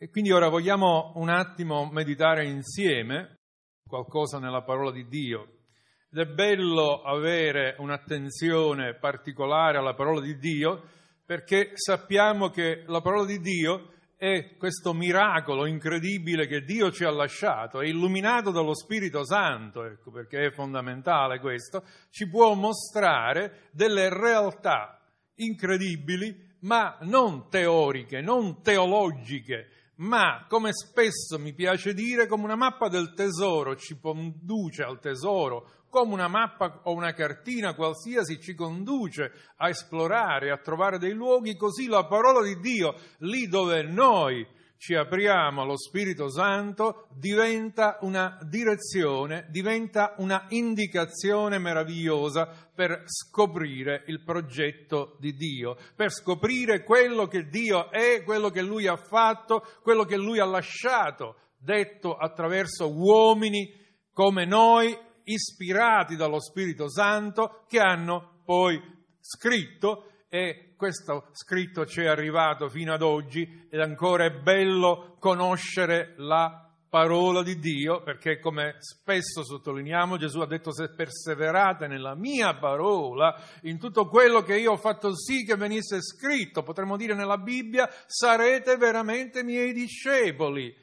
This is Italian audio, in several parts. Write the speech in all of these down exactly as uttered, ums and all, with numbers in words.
E quindi ora vogliamo un attimo meditare insieme qualcosa nella parola di Dio. Ed è bello avere un'attenzione particolare alla parola di Dio, perché sappiamo che la parola di Dio è questo miracolo incredibile che Dio ci ha lasciato, è illuminato dallo Spirito Santo, ecco perché è fondamentale questo, ci può mostrare delle realtà incredibili, ma non teoriche, non teologiche, ma, come spesso mi piace dire, come una mappa del tesoro ci conduce al tesoro, come una mappa o una cartina qualsiasi ci conduce a esplorare, a trovare dei luoghi, così la parola di Dio, lì dove noi ci apriamo allo Spirito Santo, diventa una direzione, diventa una indicazione meravigliosa per scoprire il progetto di Dio, per scoprire quello che Dio è, quello che Lui ha fatto, quello che Lui ha lasciato, detto attraverso uomini come noi, ispirati dallo Spirito Santo, che hanno poi scritto, e questo scritto ci è arrivato fino ad oggi, ed ancora è bello conoscere la parola di Dio, perché come spesso sottolineiamo, Gesù ha detto: se perseverate nella mia parola, in tutto quello che io ho fatto sì che venisse scritto, potremmo dire nella Bibbia, sarete veramente miei discepoli.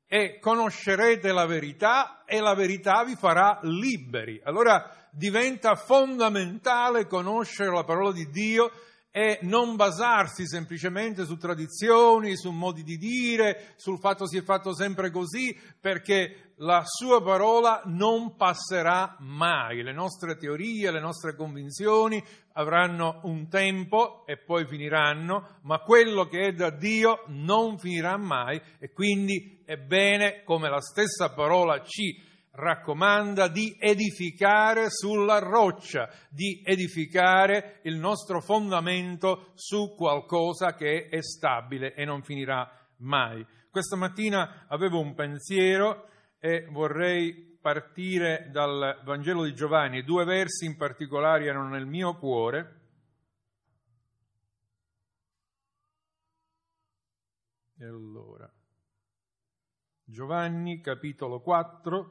E conoscerete la verità e la verità vi farà liberi. Allora diventa fondamentale conoscere la parola di Dio e non basarsi semplicemente su tradizioni, su modi di dire, sul fatto si è fatto sempre così, perché la sua parola non passerà mai. Le nostre teorie, le nostre convinzioni avranno un tempo e poi finiranno, ma quello che è da Dio non finirà mai, e quindi è bene, come la stessa parola ci raccomanda, di edificare sulla roccia, di edificare il nostro fondamento su qualcosa che è stabile e non finirà mai. Questa mattina avevo un pensiero e vorrei partire dal Vangelo di Giovanni. Due versi in particolare erano nel mio cuore. E allora, Giovanni capitolo quattro.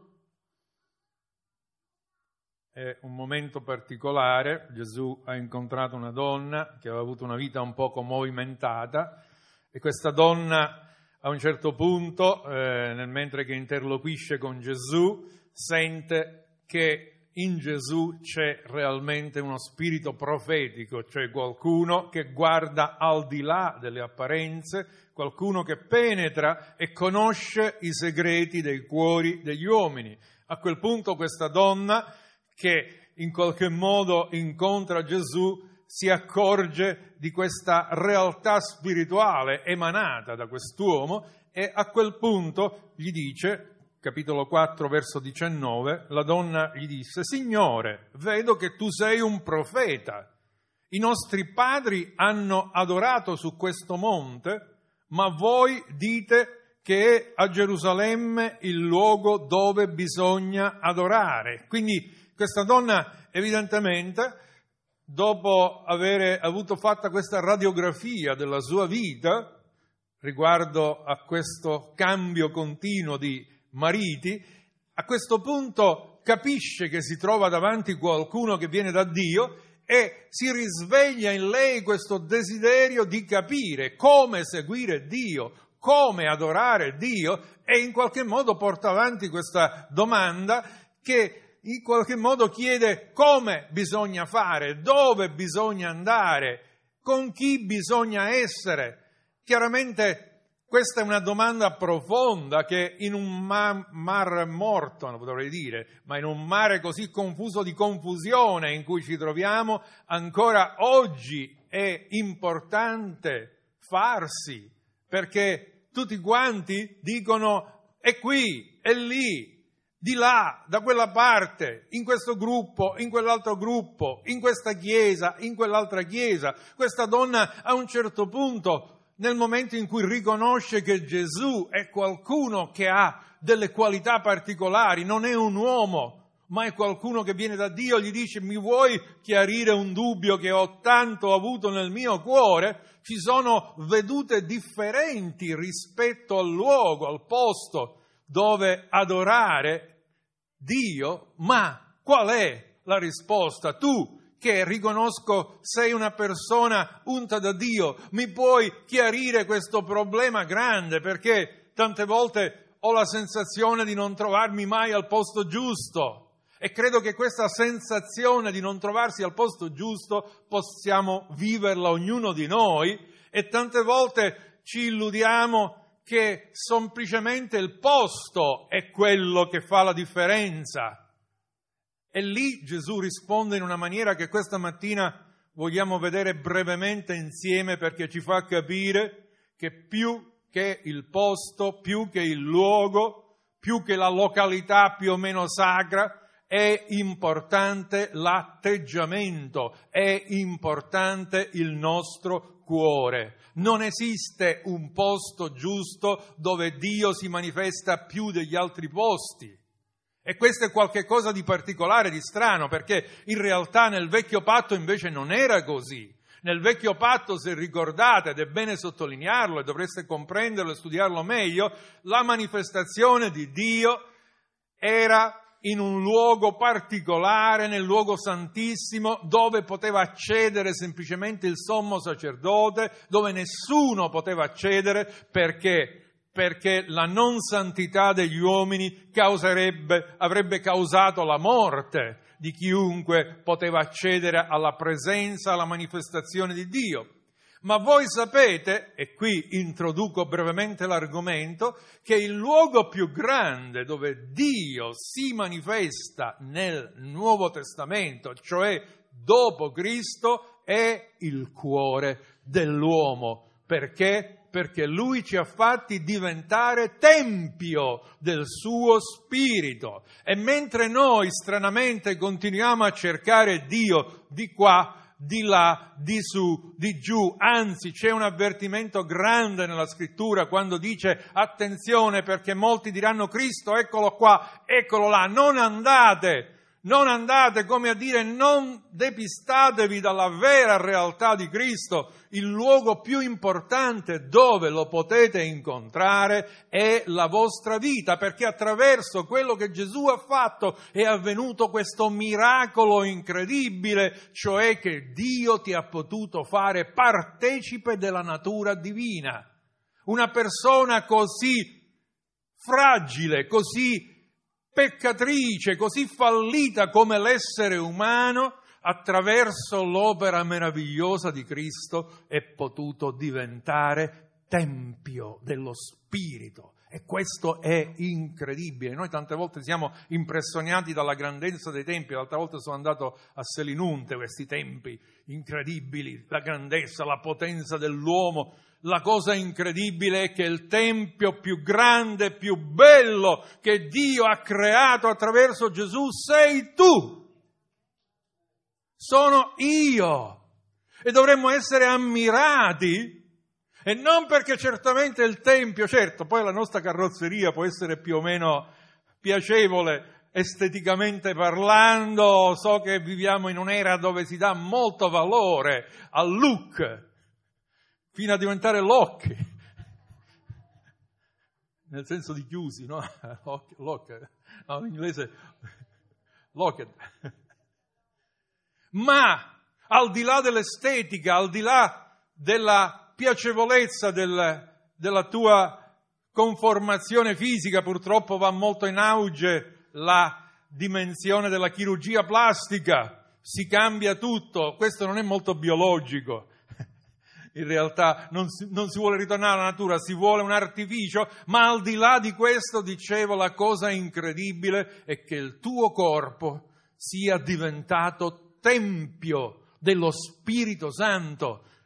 È un momento particolare. Gesù ha incontrato una donna che aveva avuto una vita un poco movimentata, e questa donna a un certo punto, eh, nel mentre che interloquisce con Gesù, sente che in Gesù c'è realmente uno spirito profetico, cioè qualcuno che guarda al di là delle apparenze, qualcuno che penetra e conosce i segreti dei cuori degli uomini. A quel punto questa donna, che in qualche modo incontra Gesù, si accorge di questa realtà spirituale emanata da quest'uomo, e a quel punto gli dice, capitolo quattro, verso diciannove, la donna gli disse: Signore, vedo che tu sei un profeta. I nostri padri hanno adorato su questo monte, ma voi dite che è a Gerusalemme il luogo dove bisogna adorare. Quindi questa donna evidentemente, dopo aver avuto fatta questa radiografia della sua vita riguardo a questo cambio continuo di mariti, a questo punto capisce che si trova davanti qualcuno che viene da Dio, e si risveglia in lei questo desiderio di capire come seguire Dio, come adorare Dio, e in qualche modo porta avanti questa domanda che in qualche modo chiede come bisogna fare, dove bisogna andare, con chi bisogna essere. Chiaramente questa è una domanda profonda che in un mar, mar morto, non potrei dire, ma in un mare così confuso di confusione in cui ci troviamo, ancora oggi è importante farsi, perché tutti quanti dicono è qui, è lì, di là, da quella parte, in questo gruppo, in quell'altro gruppo, in questa chiesa, in quell'altra chiesa. Questa donna a un certo punto, nel momento in cui riconosce che Gesù è qualcuno che ha delle qualità particolari, non è un uomo, ma è qualcuno che viene da Dio, gli dice: mi vuoi chiarire un dubbio che ho tanto avuto nel mio cuore? Ci sono vedute differenti rispetto al luogo, al posto dove adorare Dio, ma qual è la risposta? Tu che riconosco sei una persona unta da Dio, mi puoi chiarire questo problema grande, perché tante volte ho la sensazione di non trovarmi mai al posto giusto e credo che questa sensazione di non trovarsi al posto giusto possiamo viverla ognuno di noi, e tante volte ci illudiamo che semplicemente il posto è quello che fa la differenza. E lì Gesù risponde in una maniera che questa mattina vogliamo vedere brevemente insieme, perché ci fa capire che più che il posto, più che il luogo, più che la località più o meno sacra, è importante l'atteggiamento, è importante il nostro cuore. Non esiste un posto giusto dove Dio si manifesta più degli altri posti. E questo è qualcosa di particolare, di strano, perché in realtà nel vecchio patto invece non era così. Nel vecchio patto, se ricordate, ed è bene sottolinearlo e dovreste comprenderlo e studiarlo meglio, la manifestazione di Dio era in un luogo particolare, nel luogo santissimo, dove poteva accedere semplicemente il sommo sacerdote, dove nessuno poteva accedere, perché perché la non santità degli uomini causerebbe, avrebbe causato la morte di chiunque poteva accedere alla presenza, alla manifestazione di Dio. Ma voi sapete, e qui introduco brevemente l'argomento, che il luogo più grande dove Dio si manifesta nel Nuovo Testamento, cioè dopo Cristo, è il cuore dell'uomo. Perché? Perché Lui ci ha fatti diventare tempio del suo Spirito. E mentre noi stranamente continuiamo a cercare Dio di qua, di là, di su, di giù, anzi c'è un avvertimento grande nella Scrittura quando dice: attenzione, perché molti diranno: Cristo, eccolo qua, eccolo là, non andate. Non andate, come a dire, non depistatevi dalla vera realtà di Cristo. Il luogo più importante dove lo potete incontrare è la vostra vita, perché attraverso quello che Gesù ha fatto è avvenuto questo miracolo incredibile, cioè che Dio ti ha potuto fare partecipe della natura divina. Una persona così fragile, così peccatrice, così fallita come l'essere umano, attraverso l'opera meravigliosa di Cristo è potuto diventare tempio dello Spirito. E questo è incredibile. Noi tante volte siamo impressionati dalla grandezza dei tempi. L'altra volta sono andato a Selinunte, questi tempi incredibili, la grandezza, la potenza dell'uomo. La cosa incredibile è che il tempio più grande, più bello che Dio ha creato attraverso Gesù sei tu. Sono io. E dovremmo essere ammirati, e non perché certamente il tempio, certo, poi la nostra carrozzeria può essere più o meno piacevole esteticamente parlando. So che viviamo in un'era dove si dà molto valore al look, fino a diventare look, nel senso di chiusi, no? Lock, no, in inglese locked. Ma al di là dell'estetica, al di là della piacevolezza del, della tua conformazione fisica, purtroppo va molto in auge la dimensione della chirurgia plastica, si cambia tutto, questo non è molto biologico. In realtà non si, non si vuole ritornare alla natura, si vuole un artificio, ma al di là di questo, dicevo, la cosa incredibile è che il tuo corpo sia diventato tempio dello Spirito Santo.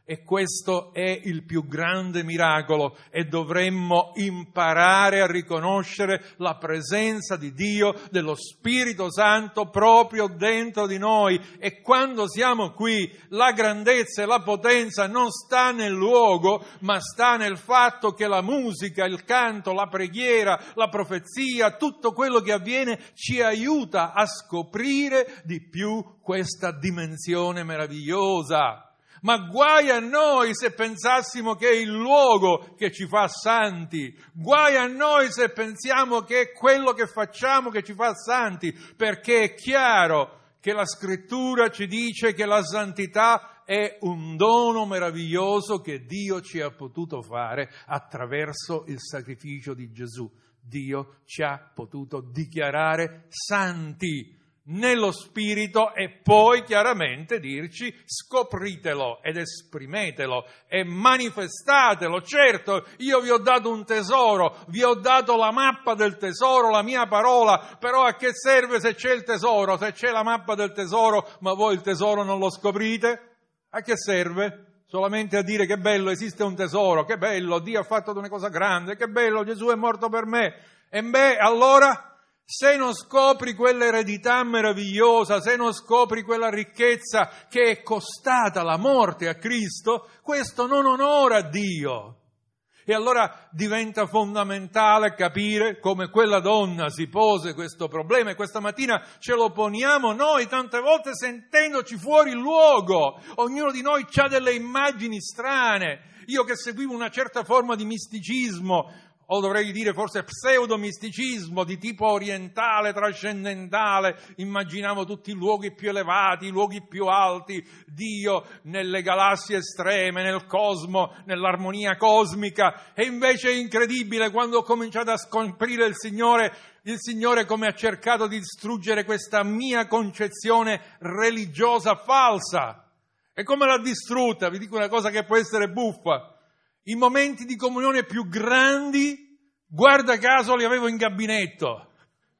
E questo è il più grande miracolo e dovremmo imparare a riconoscere la presenza di Dio, dello Spirito Santo proprio dentro di noi. E quando siamo qui, la grandezza e la potenza non sta nel luogo, ma sta nel fatto che la musica, il canto, la preghiera, la profezia, tutto quello che avviene ci aiuta a scoprire di più questa dimensione meravigliosa. Ma guai a noi se pensassimo che è il luogo che ci fa santi, guai a noi se pensiamo che è quello che facciamo che ci fa santi, perché è chiaro che la Scrittura ci dice che la santità è un dono meraviglioso che Dio ci ha potuto fare attraverso il sacrificio di Gesù. Dio ci ha potuto dichiarare santi nello Spirito e poi chiaramente dirci scopritelo ed esprimetelo e manifestatelo. Certo, io vi ho dato un tesoro, vi ho dato la mappa del tesoro, la mia parola, però a che serve se c'è il tesoro, se c'è la mappa del tesoro, ma voi il tesoro non lo scoprite? A che serve? Solamente a dire che bello, esiste un tesoro, che bello, Dio ha fatto una cosa grande, che bello, Gesù è morto per me. E beh, allora, se non scopri quell'eredità meravigliosa, se non scopri quella ricchezza che è costata la morte a Cristo, questo non onora Dio. E allora diventa fondamentale capire come quella donna si pose questo problema e questa mattina ce lo poniamo noi tante volte sentendoci fuori luogo. Ognuno di noi ha delle immagini strane. Io che seguivo una certa forma di misticismo, o dovrei dire forse pseudomisticismo di tipo orientale, trascendentale, immaginavo tutti i luoghi più elevati, i luoghi più alti, Dio nelle galassie estreme, nel cosmo, nell'armonia cosmica, e invece è incredibile quando ho cominciato a scoprire il Signore, il Signore come ha cercato di distruggere questa mia concezione religiosa falsa. E come l'ha distrutta? Vi dico una cosa che può essere buffa. I momenti di comunione più grandi, guarda caso, li avevo in gabinetto.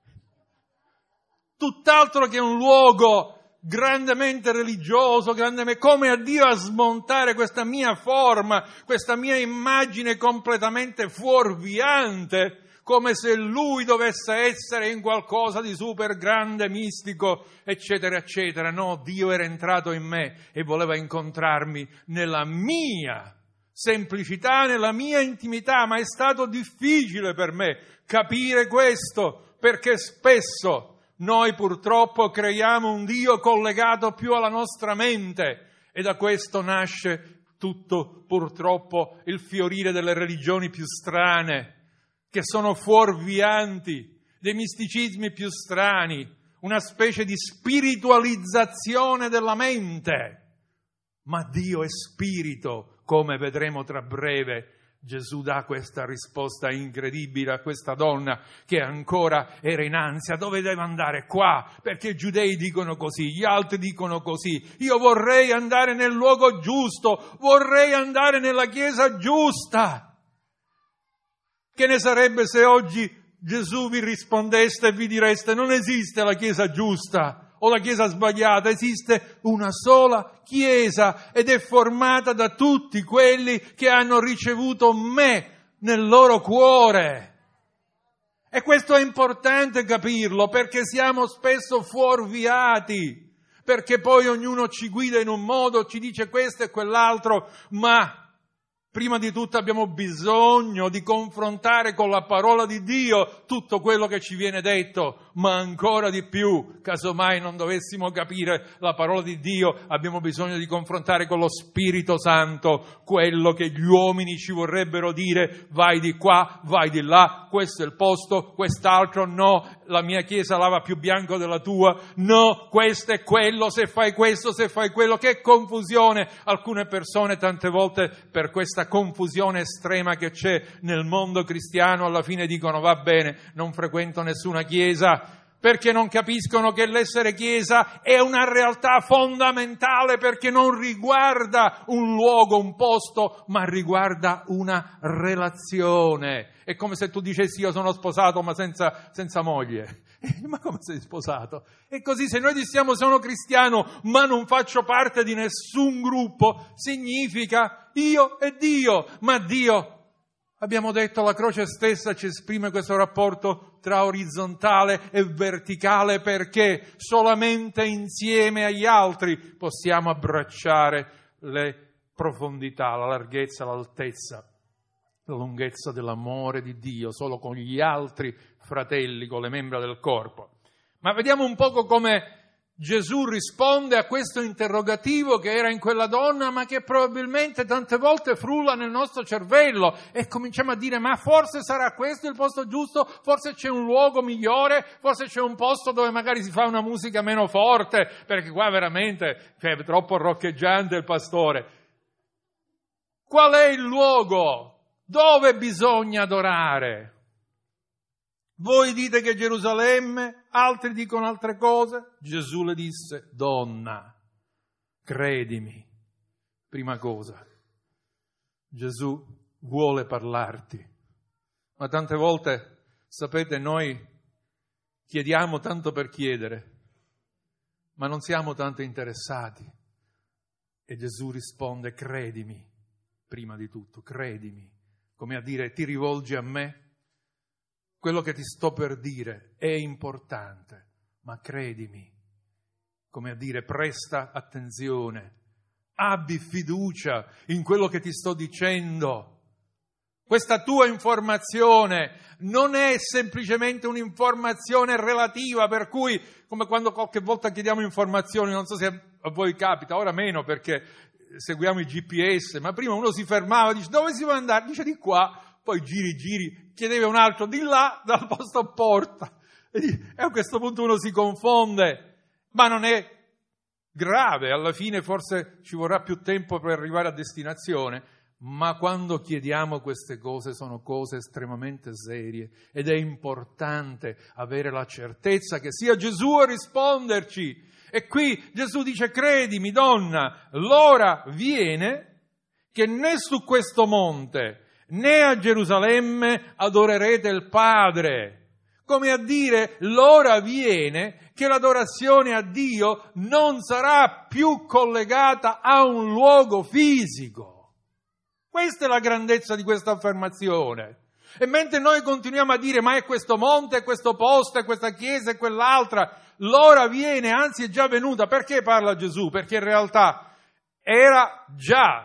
Tutt'altro che un luogo grandemente religioso, grandemente, come a Dio a smontare questa mia forma, questa mia immagine completamente fuorviante, come se Lui dovesse essere in qualcosa di super grande, mistico, eccetera, eccetera. No, Dio era entrato in me e voleva incontrarmi nella mia semplicità, nella mia intimità, ma è stato difficile per me capire questo, perché spesso noi purtroppo creiamo un Dio collegato più alla nostra mente e da questo nasce tutto purtroppo il fiorire delle religioni più strane, che sono fuorvianti, dei misticismi più strani, una specie di spiritualizzazione della mente. Ma Dio è spirito, come vedremo tra breve. Gesù dà questa risposta incredibile a questa donna che ancora era in ansia. Dove devo andare? Qua, perché i giudei dicono così, gli altri dicono così. Io vorrei andare nel luogo giusto, vorrei andare nella chiesa giusta. Che ne sarebbe se oggi Gesù vi rispondesse e vi direste: non esiste la chiesa giusta o la chiesa sbagliata, esiste una sola chiesa ed è formata da tutti quelli che hanno ricevuto me nel loro cuore. E questo è importante capirlo, perché siamo spesso fuorviati, perché poi ognuno ci guida in un modo, ci dice questo e quell'altro, ma prima di tutto abbiamo bisogno di confrontare con la parola di Dio tutto quello che ci viene detto, ma ancora di più, casomai non dovessimo capire la parola di Dio, abbiamo bisogno di confrontare con lo Spirito Santo quello che gli uomini ci vorrebbero dire: vai di qua, vai di là, questo è il posto, quest'altro no, la mia chiesa lava più bianco della tua, no, questo è quello, se fai questo, se fai quello, che confusione! Alcune persone tante volte per questa confusione estrema che c'è nel mondo cristiano alla fine dicono: va bene, non frequento nessuna chiesa, perché non capiscono che l'essere chiesa è una realtà fondamentale, perché non riguarda un luogo, un posto, ma riguarda una relazione. È come se tu dicessi: io sono sposato ma senza, senza moglie. Ma come sei sposato? E così se noi diciamo sono cristiano ma non faccio parte di nessun gruppo, significa io e Dio. Ma Dio, abbiamo detto, la croce stessa ci esprime questo rapporto tra orizzontale e verticale, perché solamente insieme agli altri possiamo abbracciare le profondità, la larghezza, l'altezza, la lunghezza dell'amore di Dio, solo con gli altri fratelli, con le membra del corpo. Ma vediamo un poco come Gesù risponde a questo interrogativo che era in quella donna, ma che probabilmente tante volte frulla nel nostro cervello, e cominciamo a dire: ma forse sarà questo il posto giusto, forse c'è un luogo migliore, forse c'è un posto dove magari si fa una musica meno forte, perché qua veramente è troppo roccheggiante il pastore. Qual è il luogo dove bisogna adorare? Voi dite che Gerusalemme, altri dicono altre cose. Gesù le disse: donna, credimi. Prima cosa, Gesù vuole parlarti. Ma tante volte, sapete, noi chiediamo tanto per chiedere, ma non siamo tanto interessati. E Gesù risponde: credimi, prima di tutto, credimi. Come a dire: ti rivolgi a me? Quello che ti sto per dire è importante, ma credimi. Come a dire: presta attenzione, abbi fiducia in quello che ti sto dicendo. Questa tua informazione non è semplicemente un'informazione relativa, per cui, come quando qualche volta chiediamo informazioni, non so se a voi capita, ora meno perché seguiamo i G P S, ma prima uno si fermava, dice: dove si vuole andare? Dice: di qua. Poi giri, giri, chiedeva un altro di là, dal posto a porta. E a questo punto uno si confonde, ma non è grave, alla fine forse ci vorrà più tempo per arrivare a destinazione, ma quando chiediamo queste cose sono cose estremamente serie ed è importante avere la certezza che sia Gesù a risponderci. E qui Gesù dice: credimi, donna, l'ora viene che né su questo monte né a Gerusalemme adorerete il Padre. Come a dire, l'ora viene che l'adorazione a Dio non sarà più collegata a un luogo fisico. Questa è la grandezza di questa affermazione. E mentre noi continuiamo a dire: ma è questo monte, è questo posto, è questa chiesa, è quell'altra, l'ora viene, anzi è già venuta. Perché parla Gesù? Perché in realtà era già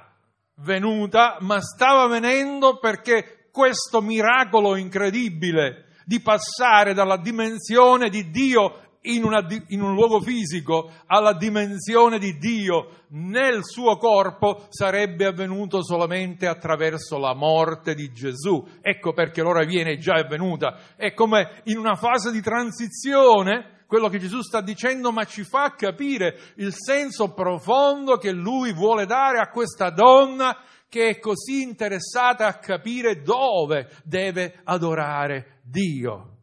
venuta, ma stava venendo, perché questo miracolo incredibile di passare dalla dimensione di Dio in, una, in un luogo fisico alla dimensione di Dio nel suo corpo sarebbe avvenuto solamente attraverso la morte di Gesù. Ecco perché l'ora viene, già è venuta. È come in una fase di transizione quello che Gesù sta dicendo, ma ci fa capire il senso profondo che Lui vuole dare a questa donna che è così interessata a capire dove deve adorare Dio.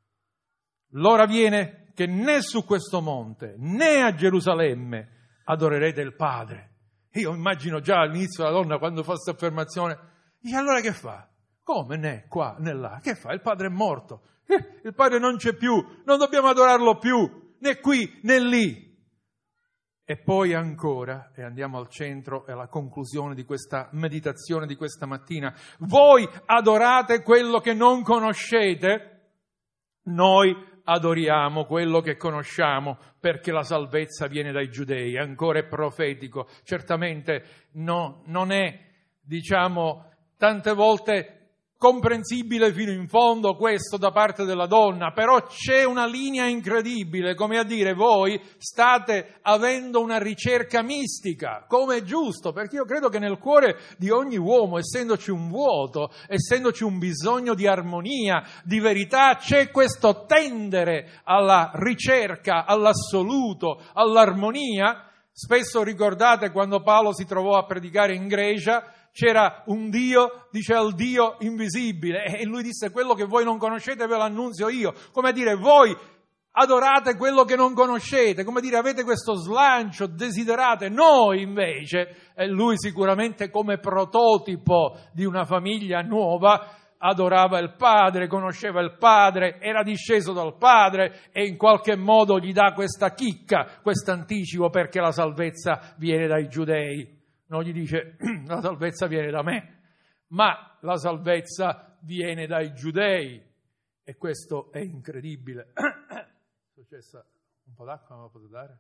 L'ora viene che né su questo monte né a Gerusalemme adorerete il Padre. Io immagino già all'inizio la donna, quando fa questa affermazione, dice: allora che fa? Come né qua né là? Che fa? Il Padre è morto. Eh, il Padre non c'è più, non dobbiamo adorarlo più, né qui né lì. E poi ancora, e andiamo al centro e alla conclusione di questa meditazione di questa mattina: voi adorate quello che non conoscete, noi adoriamo quello che conosciamo, perché la salvezza viene dai giudei. Ancora è profetico, certamente no, non è, diciamo, tante volte comprensibile fino in fondo questo da parte della donna, però c'è una linea incredibile, come a dire: voi state avendo una ricerca mistica, come è giusto, perché io credo che nel cuore di ogni uomo, essendoci un vuoto, essendoci un bisogno di armonia, di verità, c'è questo tendere alla ricerca, all'assoluto, all'armonia. Spesso ricordate quando Paolo si trovò a predicare in Grecia, c'era un Dio, dice, al Dio invisibile, e lui disse: quello che voi non conoscete ve lo annunzio io. Come dire, voi adorate quello che non conoscete, come dire, avete questo slancio, desiderate. Noi invece, e lui sicuramente come prototipo di una famiglia nuova, adorava il Padre, conosceva il Padre, era disceso dal Padre e in qualche modo gli dà questa chicca, questo anticipo, perché la salvezza viene dai giudei. Non gli dice la salvezza viene da me, ma la salvezza viene dai giudei. E questo è incredibile. È successa un po' d'acqua, me la potete dare?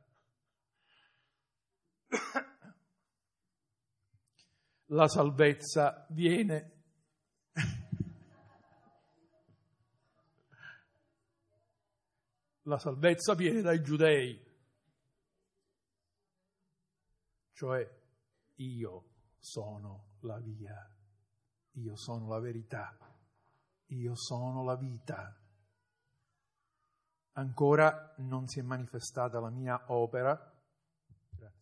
La salvezza viene la salvezza viene dai giudei, cioè io sono la via, io sono la verità, io sono la vita. Ancora non si è manifestata la mia opera. Grazie.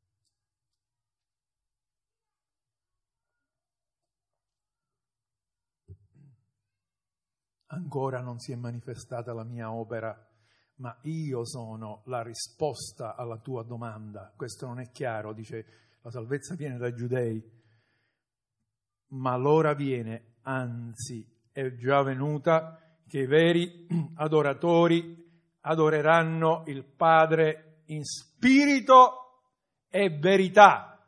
Ancora non si è manifestata la mia opera, ma io sono la risposta alla tua domanda. Questo non è chiaro, dice la salvezza viene dai giudei, ma l'ora viene, anzi è già venuta, che i veri adoratori adoreranno il Padre in spirito e verità,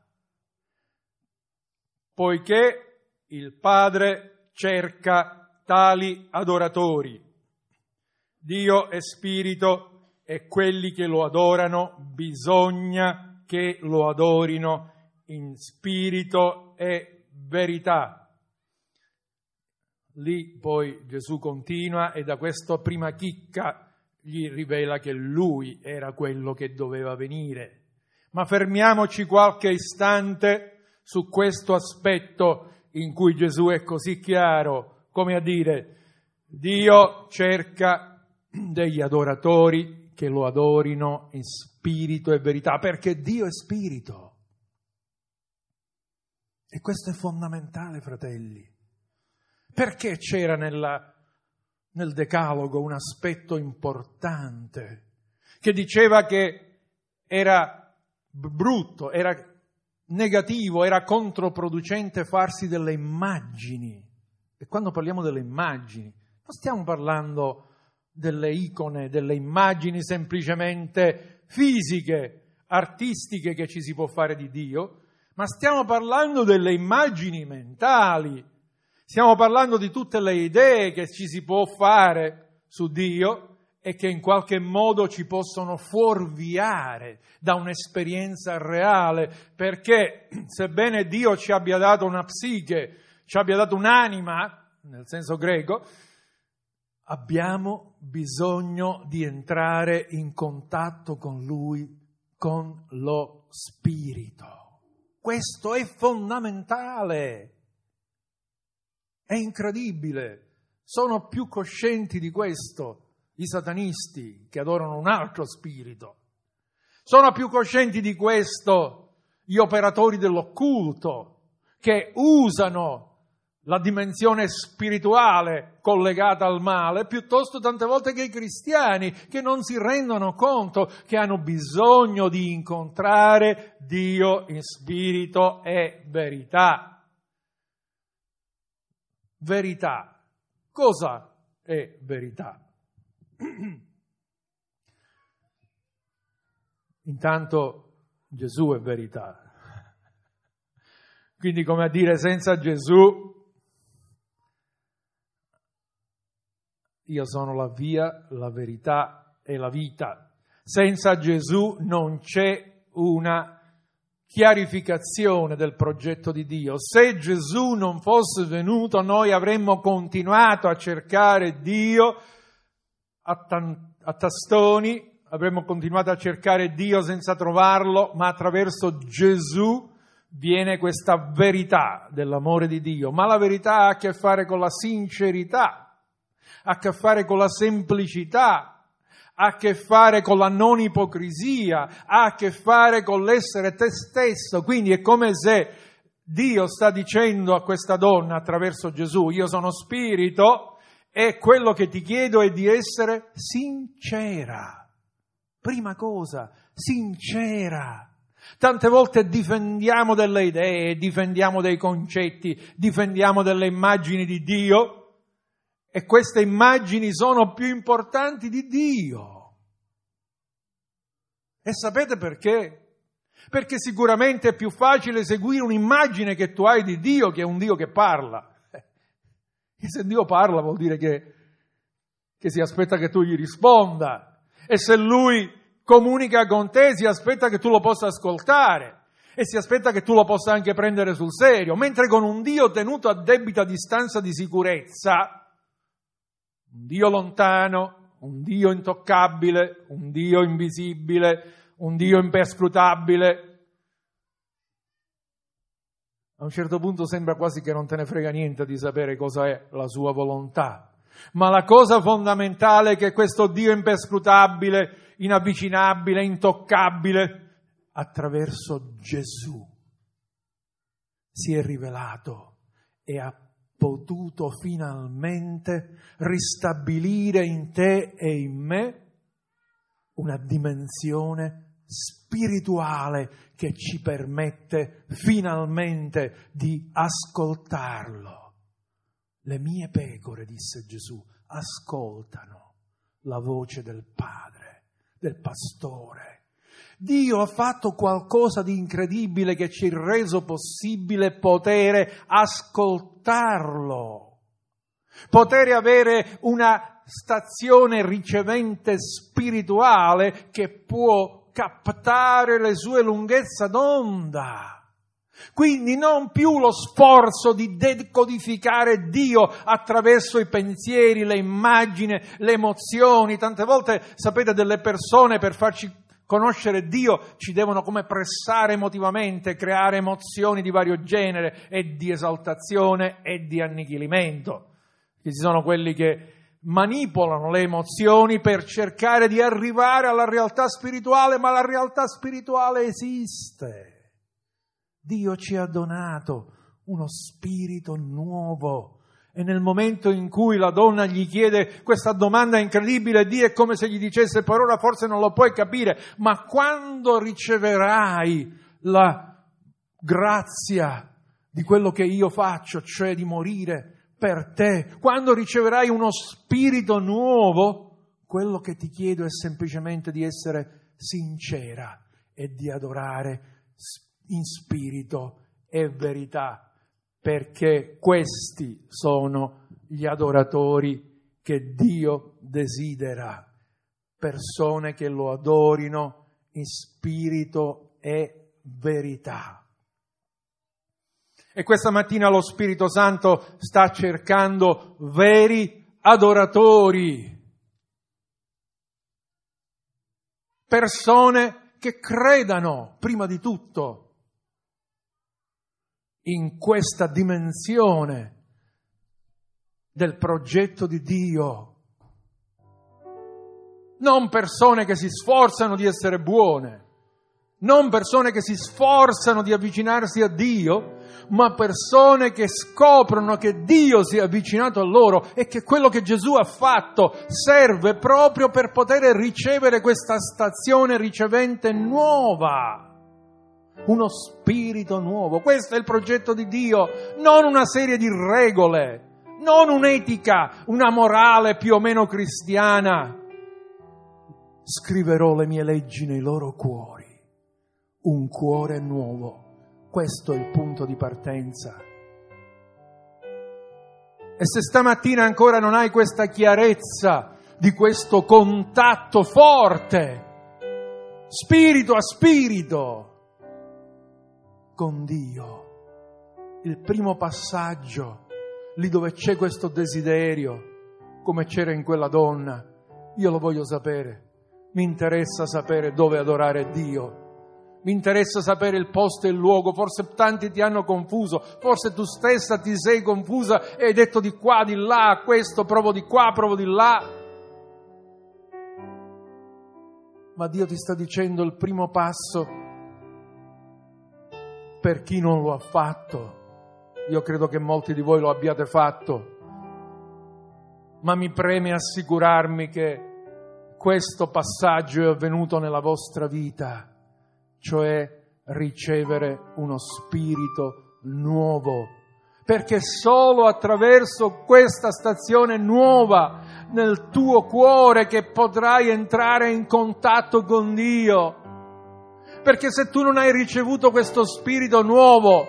poiché il Padre cerca tali adoratori. Dio è spirito e quelli che lo adorano bisogna che lo adorino in spirito e verità. Lì poi Gesù continua e da questa prima chicca gli rivela che lui era quello che doveva venire. Ma fermiamoci qualche istante su questo aspetto in cui Gesù è così chiaro, come a dire, Dio cerca degli adoratori che lo adorino in spirito e verità, perché Dio è spirito. E questo è fondamentale, fratelli. Perché c'era nella, nel Decalogo un aspetto importante che diceva che era brutto, era negativo, era controproducente farsi delle immagini. E quando parliamo delle immagini, non stiamo parlando delle icone, delle immagini semplicemente fisiche, artistiche che ci si può fare di Dio, ma stiamo parlando delle immagini mentali. Stiamo parlando di tutte le idee che ci si può fare su Dio e che in qualche modo ci possono fuorviare da un'esperienza reale, perché sebbene Dio ci abbia dato una psiche, ci abbia dato un'anima, nel senso greco, abbiamo bisogno di entrare in contatto con Lui, con lo Spirito. Questo è fondamentale. È incredibile, sono più coscienti di questo i satanisti che adorano un altro spirito, sono più coscienti di questo gli operatori dell'occulto che usano la dimensione spirituale collegata al male, piuttosto tante volte che i cristiani che non si rendono conto che hanno bisogno di incontrare Dio in spirito e verità. Verità. Cosa è verità? Intanto Gesù è verità. Quindi, come a dire, senza Gesù io sono la via, la verità e la vita. Senza Gesù non c'è una chiarificazione del progetto di Dio. Se Gesù non fosse venuto, noi avremmo continuato a cercare Dio a, tan- a tastoni, avremmo continuato a cercare Dio senza trovarlo, ma attraverso Gesù viene questa verità dell'amore di Dio. Ma la verità ha a che fare con la sincerità, ha a che fare con la semplicità, ha a che fare con la non ipocrisia, ha a che fare con l'essere te stesso. Quindi è come se Dio sta dicendo a questa donna attraverso Gesù: io sono spirito e quello che ti chiedo è di essere sincera. Prima cosa, sincera. Tante volte difendiamo delle idee, difendiamo dei concetti, difendiamo delle immagini di Dio, E queste immagini sono più importanti di Dio. E sapete perché? Perché sicuramente è più facile seguire un'immagine che tu hai di Dio che un Dio che parla. E se Dio parla vuol dire che, che si aspetta che tu gli risponda. E se Lui comunica con te si aspetta che tu lo possa ascoltare. E si aspetta che tu lo possa anche prendere sul serio. Mentre con un Dio tenuto a debita distanza di sicurezza, un Dio lontano, un Dio intoccabile, un Dio invisibile, un Dio imperscrutabile, a un certo punto sembra quasi che non te ne frega niente di sapere cosa è la sua volontà. Ma la cosa fondamentale è che questo Dio imperscrutabile, inavvicinabile, intoccabile, attraverso Gesù si è rivelato e ha potuto finalmente ristabilire in te e in me una dimensione spirituale che ci permette finalmente di ascoltarlo. Le mie pecore, disse Gesù, ascoltano la voce del Padre, del Pastore. Dio ha fatto qualcosa di incredibile che ci ha reso possibile poter ascoltarlo, poter avere una stazione ricevente spirituale che può captare le sue lunghezze d'onda. Quindi non più lo sforzo di decodificare Dio attraverso i pensieri, le immagini, le emozioni. Tante volte, sapete, delle persone per farci conoscere Dio ci devono come pressare emotivamente, creare emozioni di vario genere e di esaltazione e di annichilimento. Ci sono quelli che manipolano le emozioni per cercare di arrivare alla realtà spirituale, ma la realtà spirituale esiste. Dio ci ha donato uno spirito nuovo. E nel momento in cui la donna gli chiede questa domanda incredibile, Dio è come se gli dicesse: per ora forse non lo puoi capire, ma quando riceverai la grazia di quello che io faccio, cioè di morire per te, quando riceverai uno spirito nuovo, quello che ti chiedo è semplicemente di essere sincera e di adorare in spirito e verità. Perché questi sono gli adoratori che Dio desidera, persone che lo adorino in spirito e verità. E questa mattina lo Spirito Santo sta cercando veri adoratori, persone che credano prima di tutto in questa dimensione del progetto di Dio. Non persone che si sforzano di essere buone, non persone che si sforzano di avvicinarsi a Dio, ma persone che scoprono che Dio si è avvicinato a loro e che quello che Gesù ha fatto serve proprio per poter ricevere questa stazione ricevente nuova. Uno spirito nuovo. Questo è il progetto di Dio, non una serie di regole, non un'etica, una morale più o meno cristiana. Scriverò le mie leggi nei loro cuori, un cuore nuovo. Questo è il punto di partenza. E se stamattina ancora non hai questa chiarezza di questo contatto forte, spirito a spirito, con Dio, il primo passaggio, lì dove c'è questo desiderio, come c'era in quella donna, io lo voglio sapere. Mi interessa sapere dove adorare Dio. Mi interessa sapere il posto e il luogo. Forse tanti ti hanno confuso, forse tu stessa ti sei confusa e hai detto di qua, di là, questo, provo di qua, provo di là. Ma Dio ti sta dicendo il primo passo. Per chi non lo ha fatto, io credo che molti di voi lo abbiate fatto, ma mi preme assicurarmi che questo passaggio è avvenuto nella vostra vita, cioè ricevere uno spirito nuovo, perché è solo attraverso questa stazione nuova nel tuo cuore che potrai entrare in contatto con Dio. Perché se tu non hai ricevuto questo spirito nuovo,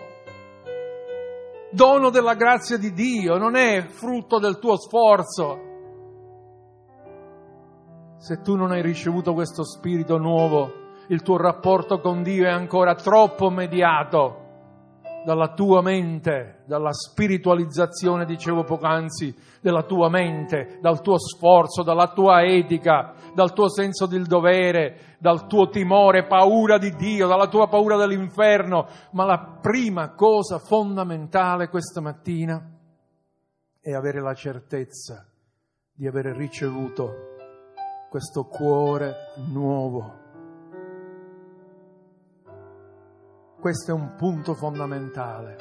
dono della grazia di Dio, non è frutto del tuo sforzo. Se tu non hai ricevuto questo spirito nuovo, il tuo rapporto con Dio è ancora troppo mediato dalla tua mente, dalla spiritualizzazione, dicevo poc'anzi, della tua mente, dal tuo sforzo, dalla tua etica, dal tuo senso del dovere, dal tuo timore, paura di Dio, dalla tua paura dell'inferno. Ma la prima cosa fondamentale questa mattina è avere la certezza di avere ricevuto questo cuore nuovo. Questo è un punto fondamentale.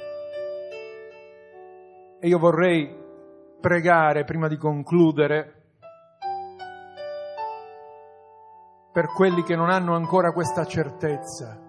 E io vorrei pregare, prima di concludere, per quelli che non hanno ancora questa certezza.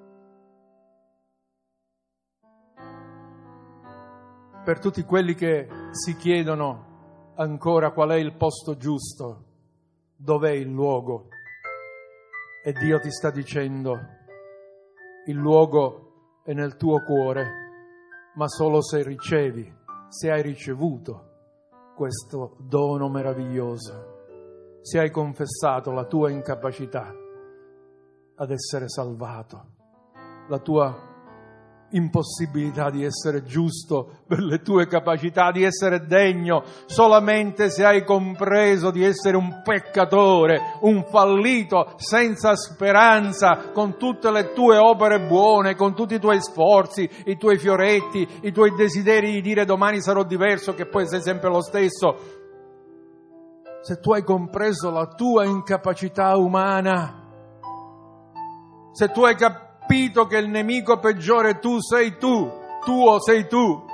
Per tutti quelli che si chiedono ancora qual è il posto giusto, dov'è il luogo. E Dio ti sta dicendo: il luogo è nel tuo cuore, ma solo se ricevi, se hai ricevuto questo dono meraviglioso, se hai confessato la tua incapacità ad essere salvato, la tua impossibilità di essere giusto per le tue capacità, di essere degno, solamente se hai compreso di essere un peccatore, un fallito, senza speranza, con tutte le tue opere buone, con tutti i tuoi sforzi, i tuoi fioretti, i tuoi desideri di dire domani sarò diverso, che poi sei sempre lo stesso. Se tu hai compreso la tua incapacità umana, se tu hai capito capito che il nemico peggiore tu sei tu, tuo sei tu.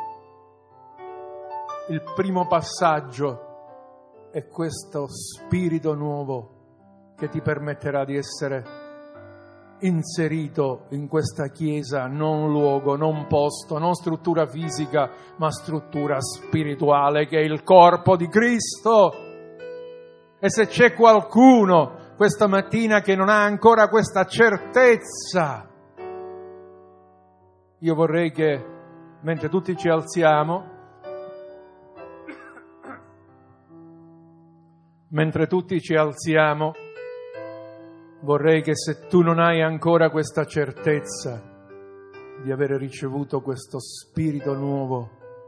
Il primo passaggio è questo spirito nuovo che ti permetterà di essere inserito in questa chiesa, non luogo, non posto, non struttura fisica, ma struttura spirituale che è il corpo di Cristo. E se c'è qualcuno questa mattina che non ha ancora questa certezza, io vorrei che, mentre tutti ci alziamo, mentre tutti ci alziamo, vorrei che se tu non hai ancora questa certezza di avere ricevuto questo spirito nuovo,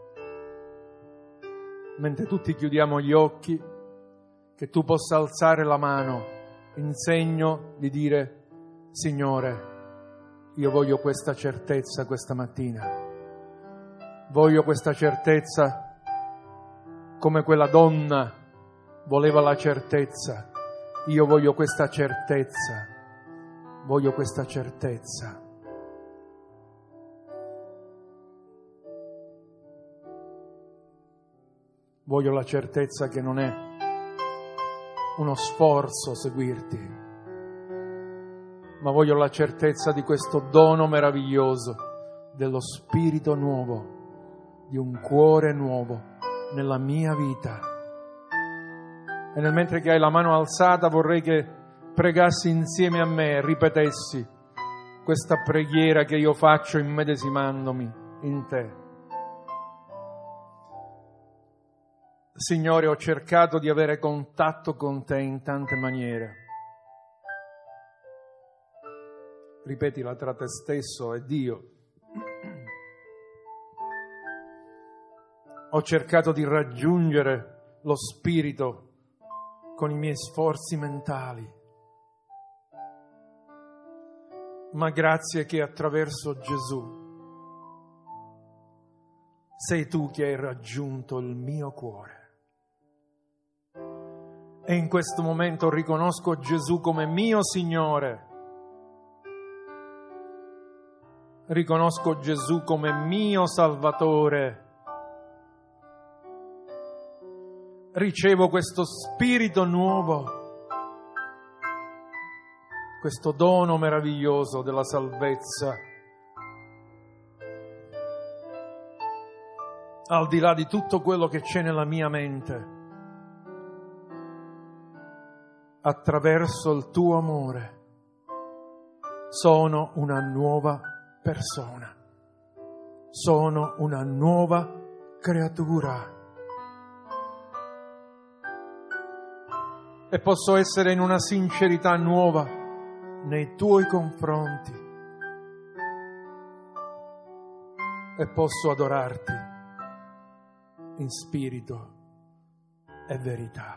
mentre tutti chiudiamo gli occhi, che tu possa alzare la mano in segno di dire: Signore, io voglio questa certezza questa mattina. Voglio questa certezza come quella donna voleva la certezza. Io voglio questa certezza. Voglio questa certezza. Voglio la certezza che non è uno sforzo seguirti, ma voglio la certezza di questo dono meraviglioso, dello spirito nuovo, di un cuore nuovo nella mia vita. E nel mentre che hai la mano alzata vorrei che pregassi insieme a me e ripetessi questa preghiera che io faccio immedesimandomi in te. Signore, ho cercato di avere contatto con te in tante maniere. Ripetila tra te stesso e Dio. Ho cercato di raggiungere lo Spirito con i miei sforzi mentali, ma grazie che attraverso Gesù sei tu che hai raggiunto il mio cuore. E in questo momento riconosco Gesù come mio Signore. Riconosco Gesù come mio Salvatore. Ricevo questo spirito nuovo, questo dono meraviglioso della salvezza. al di là di tutto quello che c'è nella mia mente, attraverso il tuo amore sono una nuova persona, sono una nuova creatura e posso essere in una sincerità nuova nei tuoi confronti e posso adorarti in spirito e verità.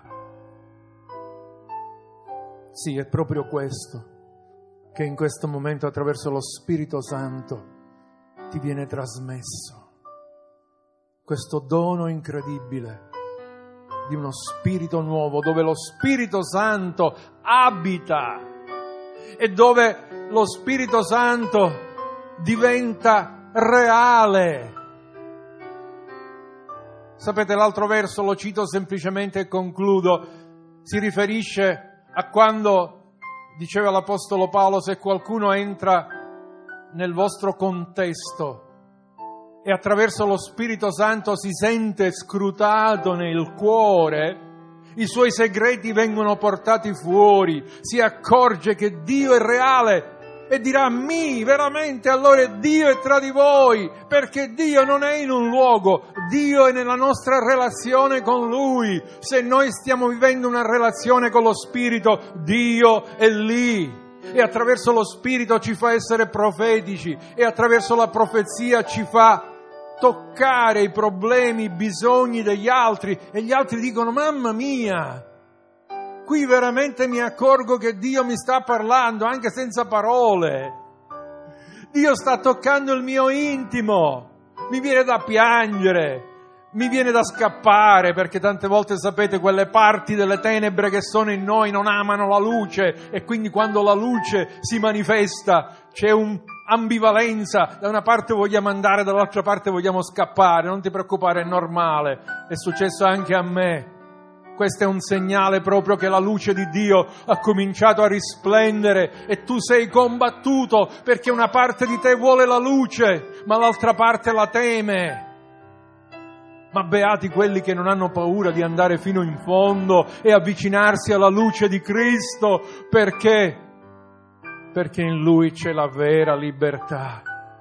Sì, è proprio questo che in questo momento attraverso lo Spirito Santo ti viene trasmesso, questo dono incredibile di uno spirito nuovo, dove lo Spirito Santo abita e dove lo Spirito Santo diventa reale. Sapete, l'altro verso lo cito semplicemente e concludo, si riferisce a quando diceva l'Apostolo Paolo: se qualcuno entra nel vostro contesto e attraverso lo Spirito Santo si sente scrutato nel cuore, i suoi segreti vengono portati fuori, si accorge che Dio è reale e dirà: mi, veramente, allora Dio è tra di voi, perché Dio non è in un luogo, Dio è nella nostra relazione con Lui. Se noi stiamo vivendo una relazione con lo Spirito, Dio è lì. E attraverso lo Spirito ci fa essere profetici e attraverso la profezia ci fa toccare i problemi, i bisogni degli altri e gli altri dicono: mamma mia, qui veramente mi accorgo che Dio mi sta parlando anche senza parole. Dio sta toccando il mio intimo, mi viene da piangere, mi viene da scappare, perché tante volte, sapete, quelle parti delle tenebre che sono in noi non amano la luce e quindi quando la luce si manifesta c'è un'ambivalenza, da una parte vogliamo andare, dall'altra parte vogliamo scappare. Non ti preoccupare, è normale, è successo anche a me. Questo è un segnale proprio che la luce di Dio ha cominciato a risplendere e tu sei combattuto perché una parte di te vuole la luce, ma l'altra parte la teme. Ma beati quelli che non hanno paura di andare fino in fondo e avvicinarsi alla luce di Cristo, perché? Perché in Lui c'è la vera libertà.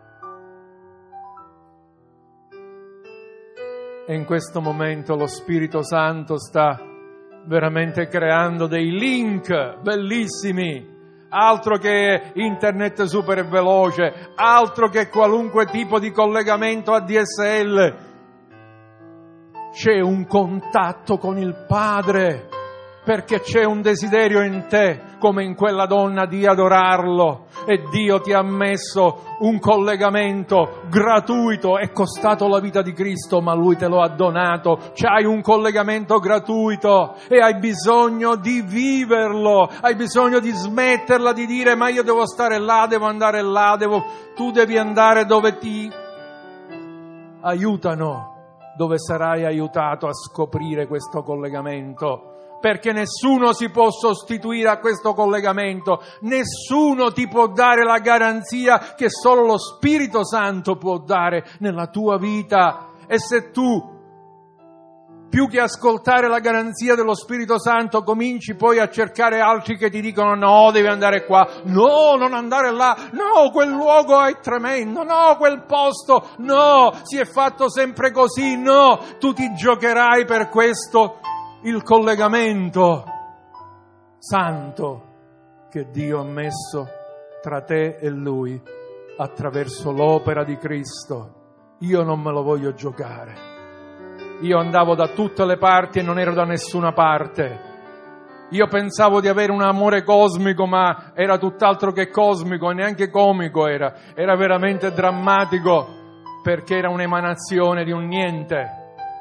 E in questo momento lo Spirito Santo sta veramente creando dei link bellissimi, altro che internet super veloce, altro che qualunque tipo di collegamento A D S L. C'è un contatto con il Padre, perché c'è un desiderio in te, come in quella donna, di adorarlo, e Dio ti ha messo un collegamento gratuito, è costato la vita di Cristo, ma Lui te lo ha donato. C'hai un collegamento gratuito e hai bisogno di viverlo, hai bisogno di smetterla di dire: ma io devo stare là, devo andare là, devo... tu devi andare dove ti aiutano, dove sarai aiutato a scoprire questo collegamento. Perché nessuno si può sostituire a questo collegamento, nessuno ti può dare la garanzia che solo lo Spirito Santo può dare nella tua vita. E se tu, più che ascoltare la garanzia dello Spirito Santo, cominci poi a cercare altri che ti dicono: no, devi andare qua, no, non andare là, no, quel luogo è tremendo, no, quel posto, no, si è fatto sempre così, no, tu ti giocherai per questo il collegamento santo che Dio ha messo tra te e Lui attraverso l'opera di Cristo. Io non me lo voglio giocare. Io andavo da tutte le parti e non ero da nessuna parte. Io pensavo di avere un amore cosmico, ma era tutt'altro che cosmico e neanche comico era. Era veramente drammatico, perché era un'emanazione di un niente.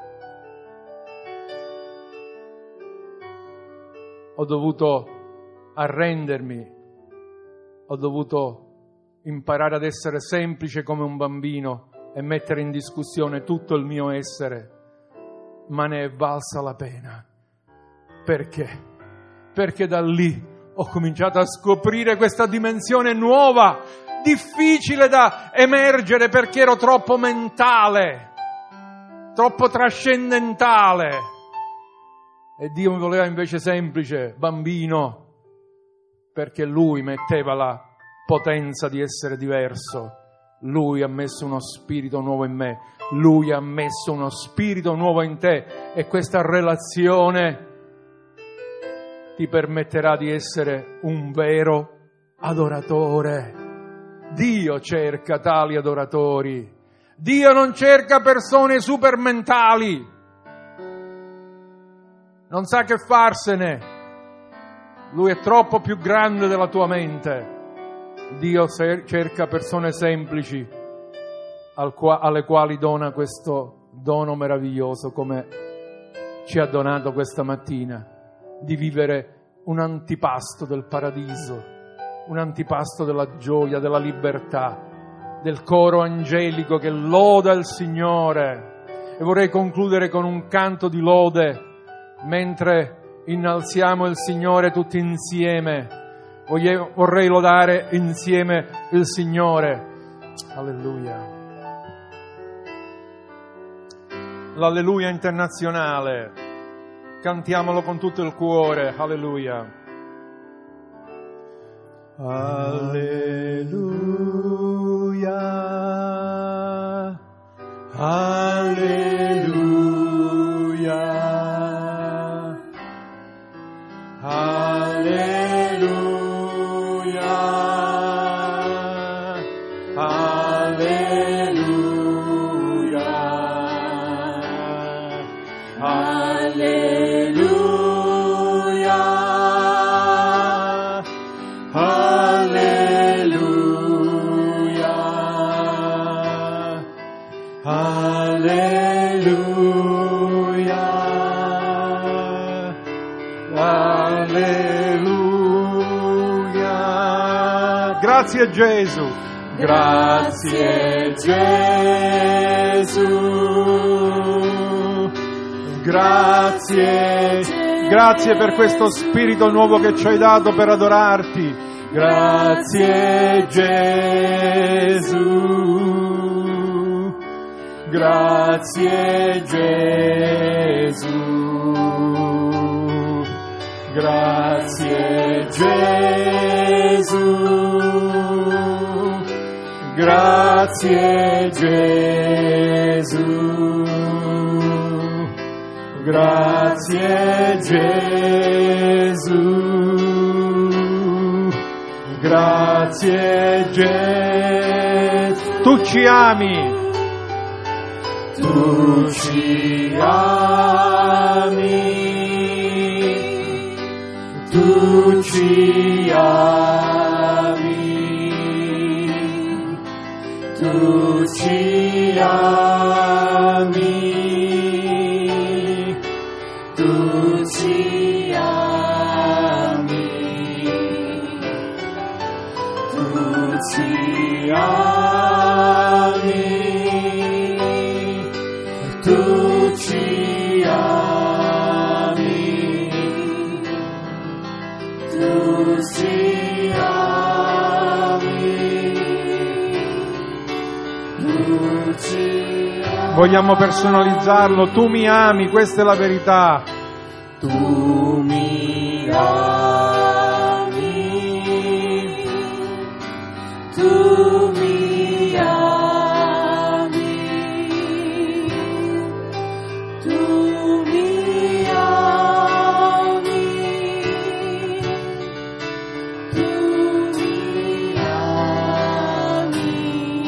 Ho dovuto arrendermi, ho dovuto imparare ad essere semplice come un bambino e mettere in discussione tutto il mio essere, ma ne è valsa la pena. Perché? Perché da lì ho cominciato a scoprire questa dimensione nuova, difficile da emergere perché ero troppo mentale. troppo trascendentale. E Dio mi voleva invece semplice, bambino, perché Lui metteva la potenza di essere diverso. Lui ha messo uno spirito nuovo in me, Lui ha messo uno spirito nuovo in te, e questa relazione ti permetterà di essere un vero adoratore. Dio cerca tali adoratori. Dio non cerca persone supermentali. Non sa che farsene. Lui è troppo più grande della tua mente. Dio cerca persone semplici alle quali dona questo dono meraviglioso, come ci ha donato questa mattina, di vivere un antipasto del paradiso, un antipasto della gioia, della libertà, del coro angelico che loda il Signore. E vorrei concludere con un canto di lode mentre innalziamo il Signore tutti insieme. Vorrei lodare insieme il Signore. Alleluia. L'alleluia internazionale. Cantiamolo con tutto il cuore. Alleluia. Alleluia. Alleluia. Alleluia. Grazie Gesù, grazie Gesù, grazie, grazie per questo spirito nuovo che ci hai dato per adorarti. Grazie Gesù, grazie Gesù, grazie Gesù. Grazie Gesù, grazie Gesù, grazie Gesù. Tu ci ami, tu ci ami, tu ci ami, tu ci ami, tu ci ami, tu ci ami, tu ci ami, tu ci ami. Vogliamo personalizzarlo. Tu mi ami, questa è la verità. Tu mi ami, tu mi ami, tu mi ami, tu mi ami,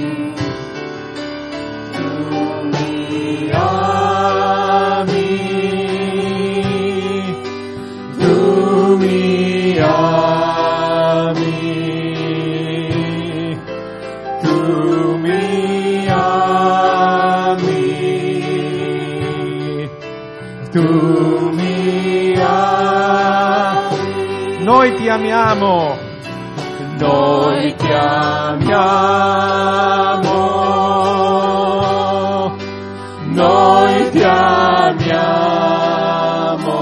tu mi ami, tu mi ami, tu mi ami, tu mi ami. Noi ti amiamo, noi ti amiamo, noi ti amiamo,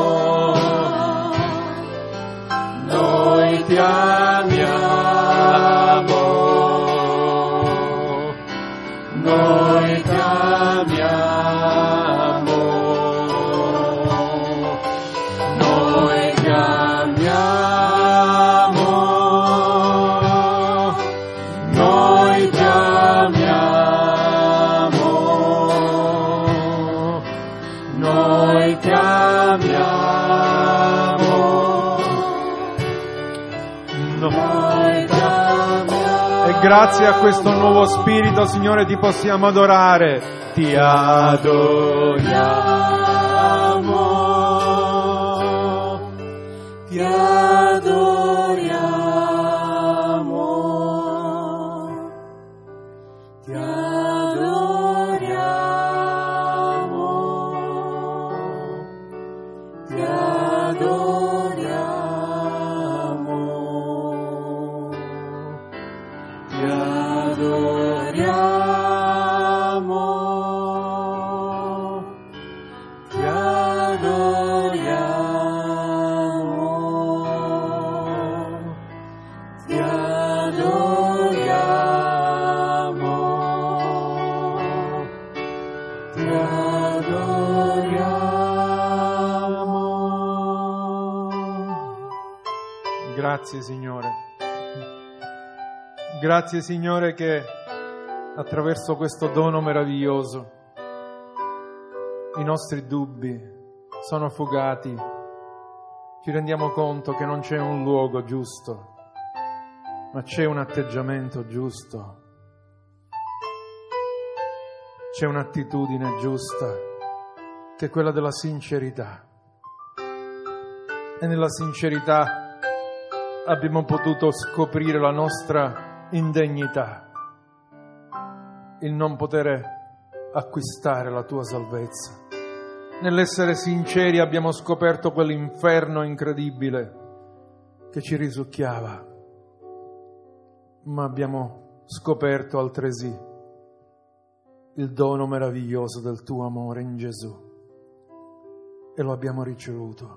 noi ti amiamo, noi ti amiamo. Grazie a questo nuovo spirito, Signore, ti possiamo adorare. Ti adoriamo. Ti adoriamo. Ti adoriamo. Ti adoriamo. Ti adoriamo, ti adoriamo, ti adoriamo, ti adoriamo. Grazie, Signore. Grazie, Signore, che attraverso questo dono meraviglioso i nostri dubbi sono fugati. Ci rendiamo conto che non c'è un luogo giusto, ma c'è un atteggiamento giusto. C'è un'attitudine giusta, che è quella della sincerità. E nella sincerità abbiamo potuto scoprire la nostra indegnità, il non poter acquistare la tua salvezza. Nell'essere sinceri abbiamo scoperto quell'inferno incredibile che ci risucchiava, ma abbiamo scoperto altresì il dono meraviglioso del tuo amore in Gesù e lo abbiamo ricevuto.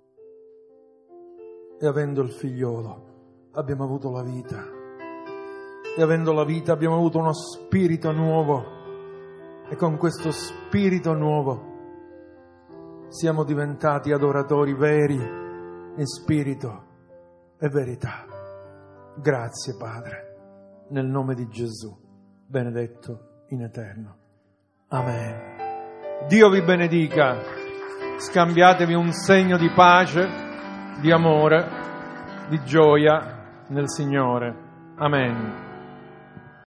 E avendo il figliolo abbiamo avuto la vita. E avendo la vita abbiamo avuto uno spirito nuovo, e con questo spirito nuovo siamo diventati adoratori veri in spirito e verità. Grazie, Padre, nel nome di Gesù, benedetto in eterno. Amen. Dio vi benedica. Scambiatevi un segno di pace, di amore, di gioia nel Signore. Amen.